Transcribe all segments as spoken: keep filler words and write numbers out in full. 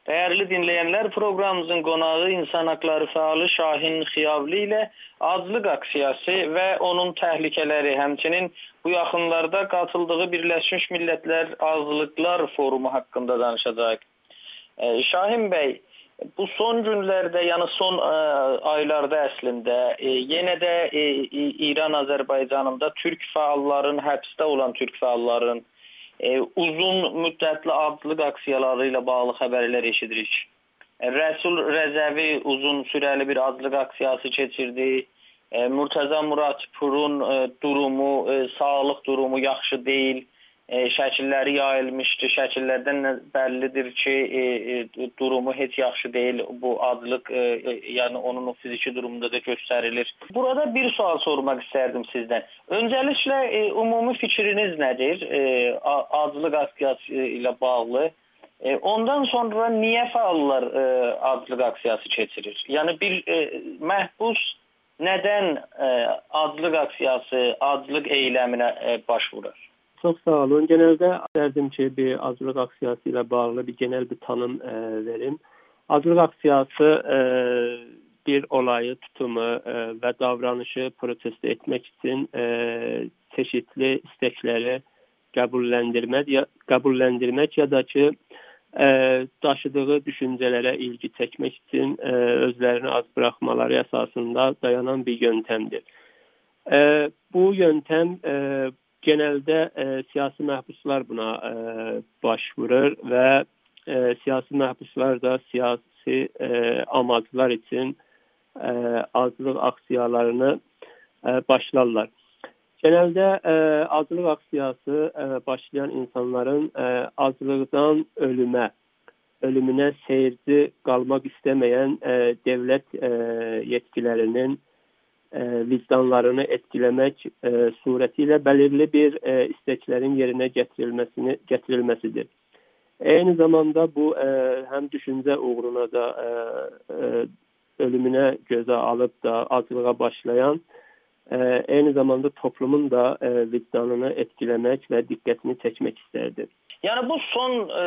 Değerli dinleyenler, programımızın qonağı insan hakları fəalı Şahin Xiyavli ilə aclıq aksiyası və onun təhlükələri, həmçinin bu yaxınlarda qatıldığı Birləşmiş Millətlər Azlıqlar Forumu haqqında danışacağıq. Şahin bəy, bu son günlərdə, yəni son ə, aylarda əslində ə, yenə də ə, İran Azərbaycanında türk fəalların, həbsdə olan türk fəalların ə, uzun müddətli aclıq aksiyaları ilə bağlı xəbərlər eşidirik. Rəsul Rəzəvi uzun sürəli bir aclıq aksiyası keçirdi. Ə, Murtaza Muradpurun ə, durumu, ə, sağlıq durumu yaxşı deyil. E, şəkilləri yayılmışdı. Şəkillərdən bəllidir ki, e, e, durumu heç yaxşı deyil. Bu aclıq, e, e, yəni onun o fiziki durumunda da göstərilir. Burada bir sual sormaq istərdim sizdən. Öncəliklə e, ümumi fikriniz nədir? E, aclıq aksiyası ilə bağlı. E, ondan sonra niyə fəallar e, aclıq aksiyası keçirir? Yəni bir e, məhbus nədən e, aclıq aksiyası, aclıq eyləminə e, başvurur? Çox sağ olun. Genelde derdim ki bir aclıq aksiyası ilə bağlı bir genel bir tanım e, verim. Aclıq aksiyası e, bir olayı, tutumu e, və davranışı protesto etmək üçün e, çeşitli istekləri qəbulləndirmək ya, qəbulləndirmək ya da ki e, daşıdığı düşüncələrə ilgi çəkmək üçün e, özlərini az buraxmaları əsasında dayanan bir yöntemdir. E, bu yöntem e, genelde e, siyasi məhbuslar buna e, başvurur və e, siyasi məhbuslar da siyasi e, amaclar için e, aclıq aksiyalarını e, başlarlar. Genelde e, aclıq aksiyası e, başlayan insanların e, aclıqdan ölümə, ölümünə seyirci qalmaq istəməyən e, devlet e, yetkilərinin vicdanlarını etkiləmək e, surətilə bəlirli bir e, isteklərin yerinə gətirilməsini gətirilməsidir. Eyni zamanda bu e, həm düşüncə uğruna da e, e, ölümünə gözə alıb da aclığa başlayan, e, eyni zamanda toplumun da e, vicdanını etkiləmək və diqqətini çəkmək istərdir. Yəni bu son e,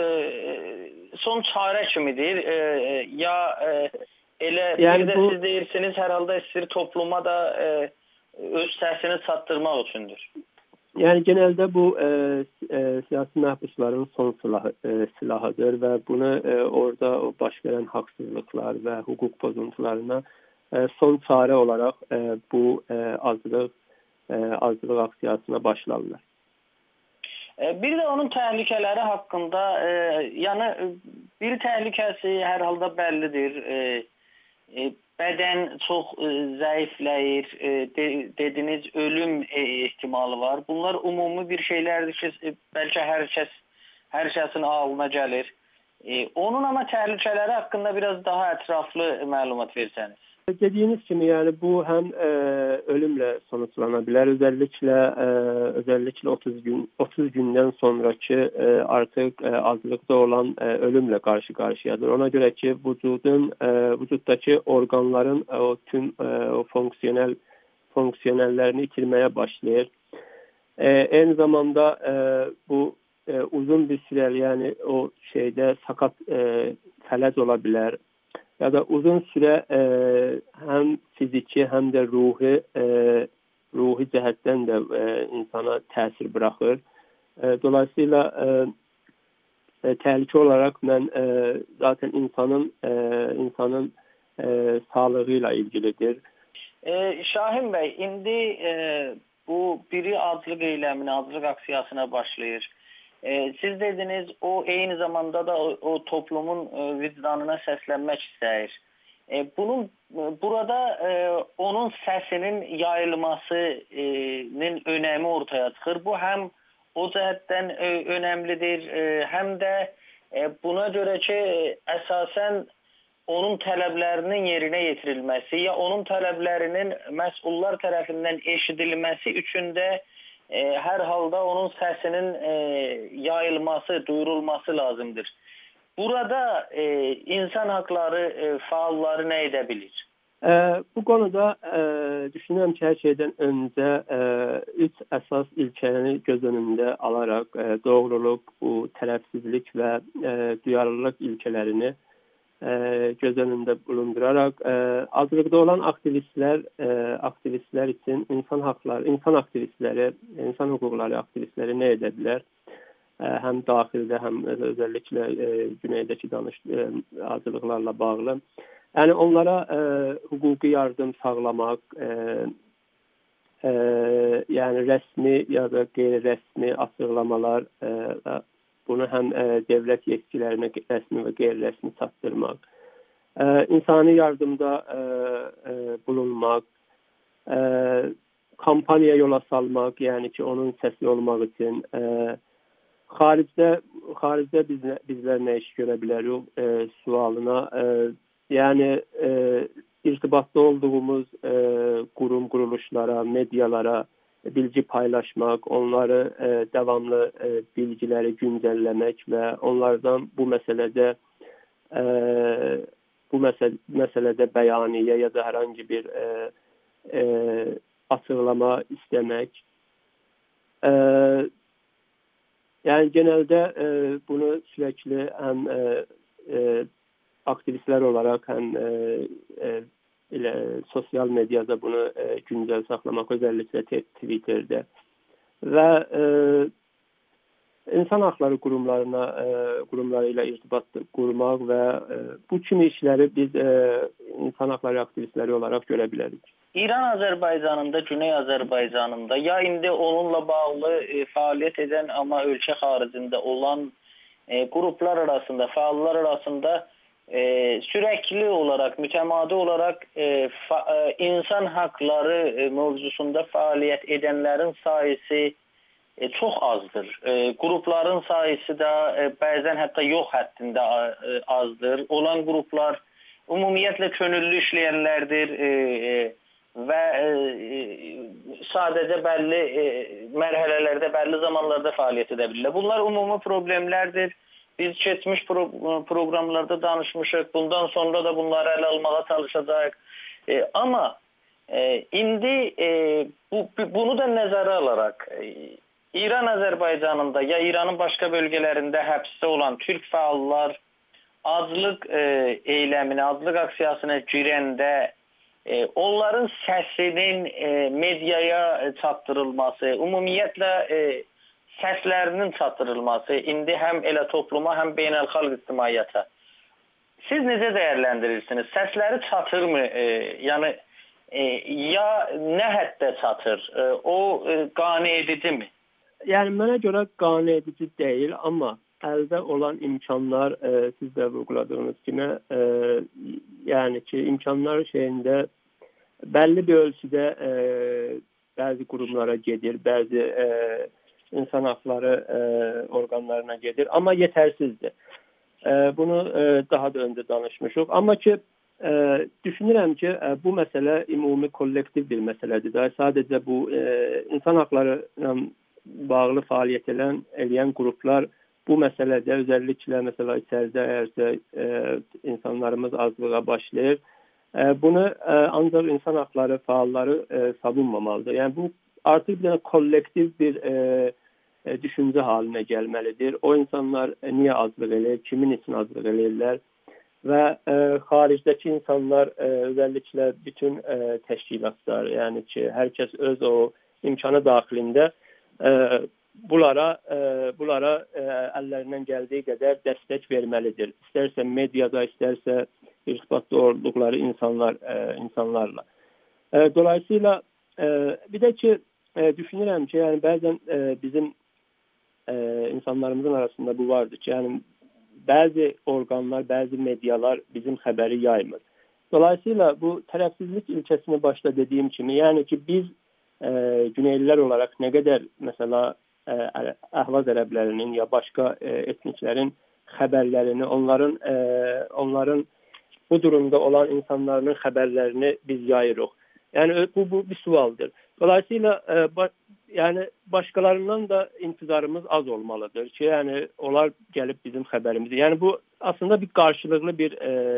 son çarə kimidir e, ya e, Elə yəni bir də bu, siz deyirsiniz, hər halda istəyir topluma da e, öz səsini çatdırmaq üçündür. Yəni genelde bu e, e, siyasi məhbusların son silahı, e, silahıdır və bunu e, orada o baş verən haqsızlıqlar və hüquq pozuntularına e, son çarə olaraq e, bu e, aclıq, e, aclıq aksiyasına başlarlar. E, bir də onun təhlükələri haqqında, e, yəni bir təhlükəsi hər halda bəllidir. E, E, bədən çox e, zəifləyir, e, de, dediniz ölüm e, ehtimalı var. Bunlar ümumi bir şeylərdir ki, e, bəlkə hər kəs hər kəsin ağlına gəlir. E, onun ama təhlükələri haqqında biraz daha ətraflı məlumat versəniz. Dediğiniz kimi yani bu hem e, ölümle sonuçlanabilir. Özellikle e, özellikle otuz gün otuz günden sonraki e, artık e, azlıkta olan e, ölümle karşı karşıyadır. Ona göre ki vücudun e, vücuttaki organların e, o tüm e, o fonksiyonel fonksiyonellerini itirmeye başlayır. E, aynı zamanda e, bu e, uzun bir süreli yani o şeyde sakat e, fələc olabilir. Ya da uzun süre e, hem fiziki hem de ruhi e, ruhi cəhətdən də e, insana təsir bırakır. E, dolayısıyla e, e, təhlükə olarak ben e, zaten insanın e, insanın e, sağlığıyla ilgilidir. E, Şahin Bey, indi e, bu biri aclıq eyləminə, aclıq aksiyasına başlayır. E, siz dediniz, o eyni zamanda da o, o toplumun e, vicdanına səslənmək istəyir. E, bunun e, burada e, onun səsinin yayılmasının önəmi ortaya çıxır. Bu həm o cəhətdən e, önəmlidir, e, həm də e, buna görə ki, əsasən onun tələblərinin yerinə yetirilməsi ya onun tələblərinin məsullar tərəfindən eşidilməsi üçün də E, hər halda onun səsinin e, yayılması, duyurulması lazımdır. Burada e, insan hakları e, faalları nə edə bilir? E, bu konuda e, düşünürəm ki, hər şeydən öncə e, üç əsas ilkəni göz önündə alaraq e, doğruluq, bu tərəfsizlik və e, duyarlılıq ilkələrini e, göz önündə bulunduraraq e, azlıqda olan aktivistlər e, aktivistlər üçün insan haqları, insan aktivistləri, insan hüquqları aktivistləri nə edə bilər? E, həm daxildə, həm özəlliklə e, güneydəki danış e, azlıqlarla bağlı. Yəni onlara e, hüquqi yardım sağlamaq, e, e, yəni rəsmi ya da qeyri-rəsmi açıqlamalar, e, bunu həm e, dövlət yetkililərinə rəsmi və qeyri-rəsmi çatdırmaq, e, insani yardımda e, e, bulunmaq, e, kampaniya yola salmaq, yəni ki, onun səsi olmaq üçün e, xaricdə xaricdə biz, bizlər nə iş görə bilərik e, sualına e, yəni e, irtibatda olduğumuz e, qurum, quruluşlara, medialara bilgi paylaşmaq, onları e, davamlı e, bilgiləri güncəlləmək və onlardan bu məsələdə e, bu məsəl məsələdə bəyaniyyə ya da hər hansı bir e, e, açıqlama istəmək. E, yəni genəldə e, bunu sürekli həm e, e, aktivistlər olaraq həm e, e, elə sosial mediada bunu e, güncəl saxlamaq, özəlliklə Twitterdə və e, insan haqları qurumlarına e, qurumları ilə irtibat qurmaq və e, bu kimi işləri biz e, insan haqları aktivistləri olaraq görə bilərik. İran Azərbaycanında, Güney Azərbaycanında ya indi onunla bağlı e, fəaliyyət edən amma ölkə xaricində olan e, qruplar arasında, fəallar arasında E, sürekli olarak, mütemadi olarak e, fa, e, insan hakları e, mevzusunda faaliyet edenlerin sayısı e, çok azdır. E, grupların sayısı da e, bazen hatta yok haddinde e, azdır. Olan gruplar umumiyyətlə könüllü işleyenlerdir e, e, ve e, sadece belli e, merhalelerde, belli zamanlarda faaliyet edebilirler. Bunlar umumi problemlerdir. Biz keçmiş pro programlarda danışmışıq. Bundan sonra da bunları ələ almağa çalışacağıq. E, amma e, indi e, bu, bunu da nəzərə alaraq e, İran Azərbaycanında ya İranın başqa bölgələrində həbsdə olan türk fəallar azlıq e, eyləminə, azlıq aksiyasına girəndə e, onların səsinin e, mediaya çatdırılması, ümumiyyətlə e, səslərinin çatdırılması indi həm elə topluma, həm beynəlxalq ictimaiyyətə. Siz necə dəyərləndirirsiniz? Səsləri çatırmı? E, yəni e, ya nə həddə çatır? E, o e, qane edici mi? Yəni mənə görə qane edici deyil, amma əldə olan imkanlar e, siz də vurguladığınız kimi e, yəni ki, imkanlar şeyində bəlli bir ölçüdə e, bəzi qurumlara gedir, bəzi e, insan haqları e, orqanlarına gedir, amma yetərsizdir. E, bunu e, daha da öncə danışmışıq. Amma ki, e, düşünürəm ki, e, bu məsələ ümumi kollektiv bir məsələdir. Daha sadəcə bu e, insan haqları ilə bağlı fəaliyyət edən, eləyən qruplar bu məsələdə özəlliklə məsələ içəridə əgərsə e, insanlarımız azlığa başlayır. E, bunu e, ancaq insan haqları fəalları e, savunmamalıdır. Yəni bu artıq bir kollektiv bir e, e, düşüncə haline gəlməlidir. O insanlar e, niyə azlıq eləyir, kimin üçün azlıq eləyirlər və e, xaricdəki insanlar e, özəlliklə bütün e, təşkilatlar, yəni ki, hər kəs öz o imkanı daxilində e, bunlara e, bunlara e, əllərindən gəldiyi qədər dəstək verməlidir. İstərsə mediada, istərsə irtibatda olduqları insanlar e, insanlarla. E, dolayısıyla e, bir də ki, E, düşünürəm ki, yəni bəzən e, bizim e, insanlarımızın arasında bu vardır ki, yəni bəzi orqanlar, bəzi medialar bizim xəbəri yaymır. Dolayısıyla bu tərəfsizlik ilkəsini başda dediyim kimi, yəni ki, biz e, Güneylilər olaraq nə qədər məsələ e, Əhvaz ərəblərinin ya başqa e, etniklərin xəbərlərini, onların e, onların bu durumda olan insanların xəbərlərini biz yayırıq. Yəni bu, bu bir sualdır. Dolayısıyla e, ba yəni başqalarından da intizarımız az olmalıdır ki, yəni onlar gəlib bizim xəbərimizi. Yəni bu aslında bir qarşılıqlı bir e,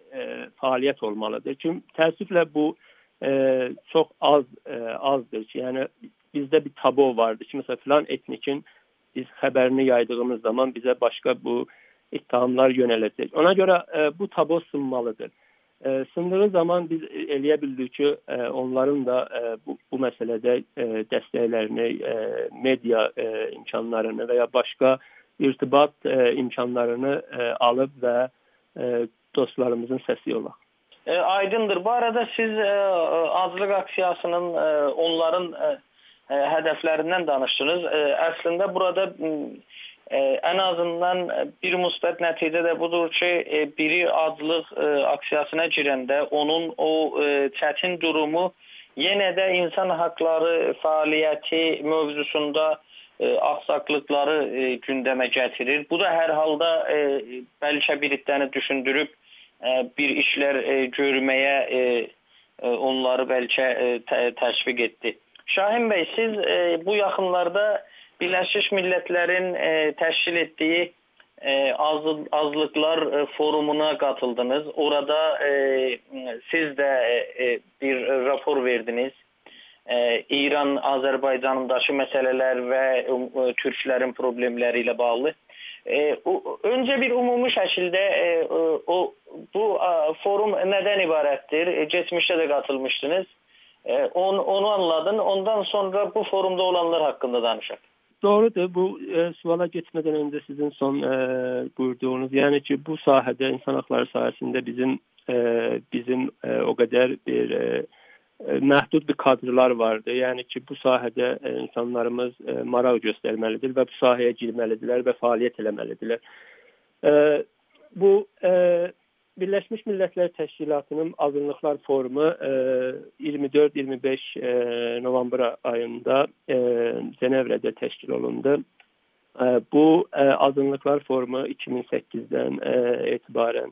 e, fəaliyyət olmalıdır. Çünki təəssüflə bu e, çox az e, azdır ki, yəni bizdə bir tabu vardı ki, məsələn filan etnikin biz xəbərini yaydığımız zaman bizə başqa bu ittihamlar yönələcək. Ona görə e, bu tabu sınmalıdır. E, sındığı zaman biz eləyə bildik ki, e, onların da e, bu, bu məsələdə e, dəstəklərini, e, media e, imkanlarını və ya başqa irtibat e, imkanlarını e, alıb və e, dostlarımızın səsi olaq. E, aydındır. Bu arada siz e, azlıq aksiyasının e, onların e, e, hədəflərindən danışdınız. E, əslində burada e, ən azından bir müsbət nəticə də budur ki, e, biri azlıq e, aksiyasına girəndə onun o e, çətin durumu yenə də insan haqları fəaliyyəti mövzusunda aksaklıkları e, gündəmə gətirir. Bu da hər halda e, bəlkə bir iddəni düşündürüb e, bir işlər e, görməyə e, e, onları bəlkə e, tə təşviq etdi. Şahin bəy, siz e, bu yaxınlarda Birləşmiş Millətlərin e, təşkil etdiyi e, az, azlıqlar e, forumuna qatıldınız. Orada e, siz də e, bir rapor verdiniz. Ee, İran, Azərbaycanındakı məsələlər və e, türklərin problemləri ilə bağlı. E, o, öncə bir ümumi şəkildə e, o, bu a, forum nədən ibarətdir? E, geçmişdə də qatılmışdınız. E, on, onu anladın. Ondan sonra bu forumda olanlar haqqında danışaq. Doğrudur. Bu e, suala geçmədən öncə sizin son e, buyurduğunuz, yəni ki, bu sahədə, insan haqları sahəsində bizim e, bizim e, o qədər bir e, məhdud bir kadrlar vardı. Yəni ki, bu sahədə e, insanlarımız e, maraq göstərməlidir və bu sahəyə girməlidirlər və fəaliyyət eləməlidirlər. E, bu e, Birləşmiş Millətlər Təşkilatının Azınlıqlar Forumu e, iyirmi dörd iyirmi beş e, november ayında e, Cenevrədə təşkil olundu. E, bu e, Azınlıqlar Forumu iki min səkkizdən e, etibarən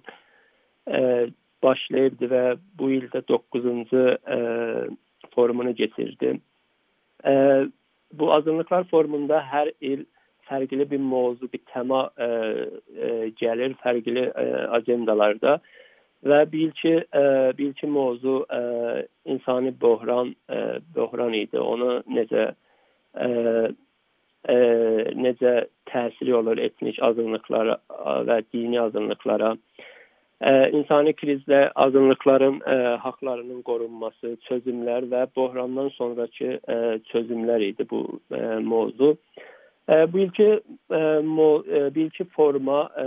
e, başlayıbdı və bu ildə doqquzuncu e, forumunu getirdi. E, bu Azınlıqlar Forumunda hər il fərqli bir mövzu, bir tema e, e, gəlir, fərqli e, agendalarda və bir ilki, e, bir ilki mövzu e, insani böhran, e, böhran idi. Onu necə e, e, necə təsiri olur etnik azınlıqlara və dini azınlıqlara. Ee, insani krizlə azınlıqların e, haqlarının qorunması, çözümlər və böhrandan sonraki e, çözümlər idi bu e, mövzu. E, bu ilki e, mo, e, bu ilki foruma e,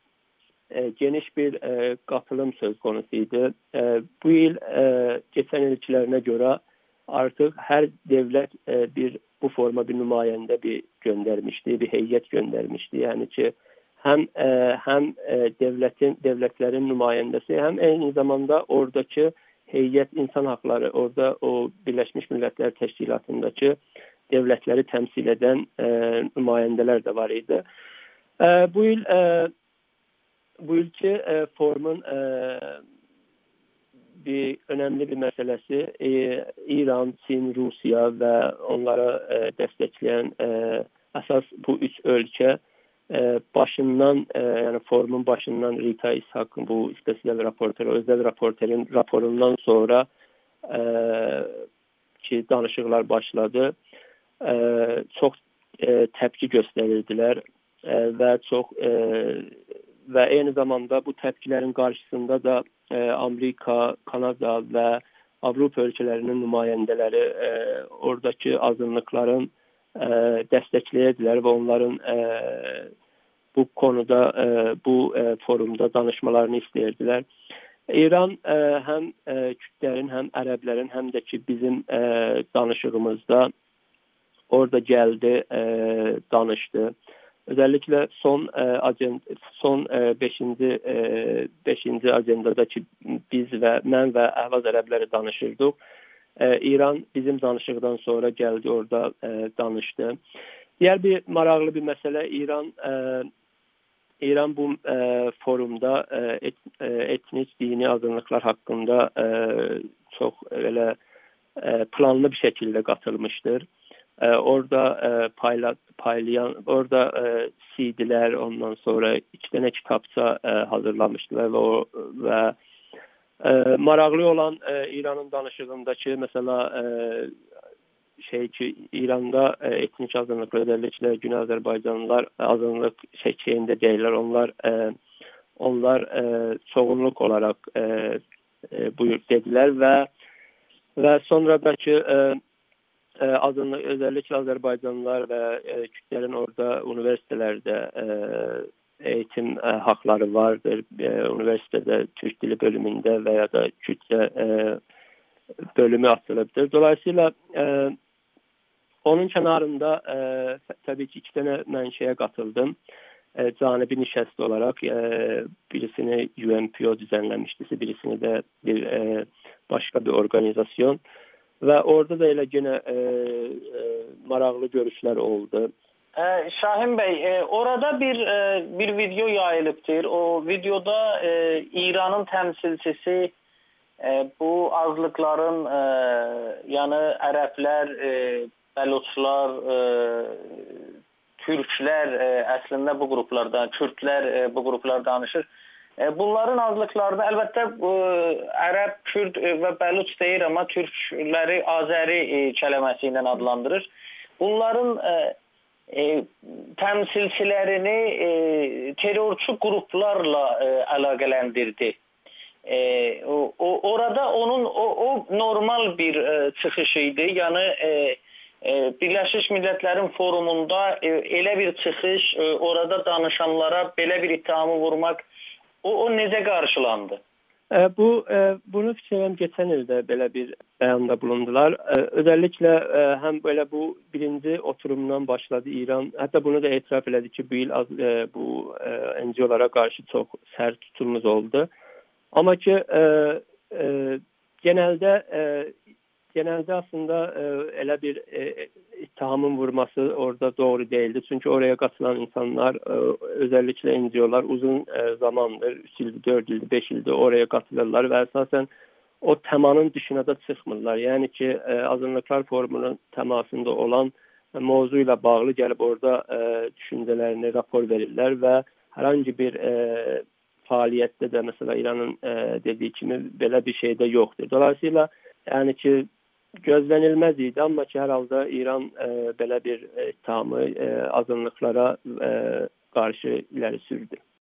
e, geniş bir e, qatılım söz konusu idi. E, bu il e, keçən ilkilərinə görə artıq hər dövlət e, bir bu foruma bir nümayəndə bir göndərmişdi, bir heyət göndərmişdi. Yəni ki, həm e, həm e, devlətin devletlərin nümayəndəsi, həm eyni zamanda oradakı heyət insan haqları, orada o Birləşmiş Millətlər Təşkilatındakı devletləri təmsil edən e, nümayəndələr də var idi. E, bu il e, bu ilki e, forumun e, bir önemli bir məsələsi e, İran, Çin, Rusiya və onlara e, dəstəkleyen e, əsas bu üç ölkə Ee, başından e, yani forumun başından Rita İshak'ın bu spesial raportör, özel raportörün raporundan sonra e, ki danışıqlar başladı. E, çox e, təpki göstərirdilər e, və çox e, və eyni zamanda bu təpkilərin qarşısında da e, Amerika, Kanada və Avropa ölkələrinin nümayəndələri e, oradakı azınlıqların e, dəstəkləyirdilər və onların e, bu konuda e, bu e, forumda danışmalarını istəyirdilər. İran e, həm e, Kürtlərin, həm Ərəblərin, həm də ki bizim e, danışığımızda orada gəldi, e, danışdı. Özellikle son e, agenda, son e, beşinci e, beşinci agendada ki biz və mən və Əhvaz ərəbləri danışırdıq. E, İran bizim danışıqdan sonra gəldi, orada e, danışdı. Diğer bir maraqlı bir məsələ, İran e, İran bu e, forumda e, et, e, etnik dini azınlıqlar haqqında e, çox elə e, planlı bir şekilde katılmıştır. E, orada e, payla, paylayan, orada e, C D'ler, ondan sonra iki tane kitapça e, hazırlamıştılar ve o ve E, maraqlı olan e, İranın danışığındakı mesela e, şey ki İranda e, etnik azınlıklar, özellikle Güney Azərbaycanlılar azınlık şeyinde değiller. Onlar e, onlar e, çoğunluk olarak e, e, buyur dediler ve ve sonradaki e, e, azınlık, özellikle Azerbaycanlılar ve e, Kürtlerin orada üniversitelerde e, eğitim e, hakları vardır. E, üniversitede Türk dili bölümünde veya da Kürtçe e, bölümü açılabilir. Dolayısıyla e, onun kenarında e, tabii ki iki tane ben şeye katıldım. E, canibi nişəst olarak e, birisini U N P O düzenlemişti, birisini de bir e, başka bir organizasyon. Ve orada da elə gene e, e, maraqlı görüşler oldu. Ee, Şahin Bey, e, orada bir e, bir video yayılıbdır. O videoda e, İran'ın temsilcisi e, bu azlıkların e, yani Ərəblər, e, Bəlutçular, e, Türklər e, əslində bu qruplardan, Kürtlər e, bu qruplar danışır. E, bunların azlıklarında əlbəttə e, Ərəb, Kürt e, və Bəluç deyir, amma Türkləri Azəri e, kələməsi ilə adlandırır. Bunların e, e, təmsilçilərini e, terörçü qruplarla e, əlaqələndirdi. E, o, o, orada onun o, o normal bir e, çıxışıydı. Yəni e, e, Birləşmiş Millətlərin forumunda e, elə bir çıxış, e, orada danışanlara belə bir ittihamı vurmaq, o, o necə qarşılandı? E, bu e, bunu fikirlərim geçen ildə belə bir beyanda bulundular. E, özellikle e, hem böyle bu birinci oturumdan başladı İran. Hatta bunu da etiraf elədi ki bu yıl az, e, bu e, N G O'lara karşı çok sert tutumumuz oldu. Ama ki e, e, genelde e, genelde aslında e, elə bir e, ittihamın vurması orada doğru değildi. Çünkü oraya katılan insanlar e, özellikle N G O'lar uzun e, zamandır, üç yıldır, dört yıldır, beş yıldır oraya katılırlar ve esasen o temanın dışına da çıkmırlar. Yani ki e, Azınlıklar Forumunun temasında olan e, mevzuyla bağlı gelip orada e, düşüncelerini rapor verirler ve herhangi bir e, faaliyette de mesela İran'ın e, dediği kimi belə bir şey de yoktur. Dolayısıyla yani ki gözlənilməz idi, amma ki hər halda İran e, belə bir ittihamı e, azınlıklara e, qarşı ileri sürdü.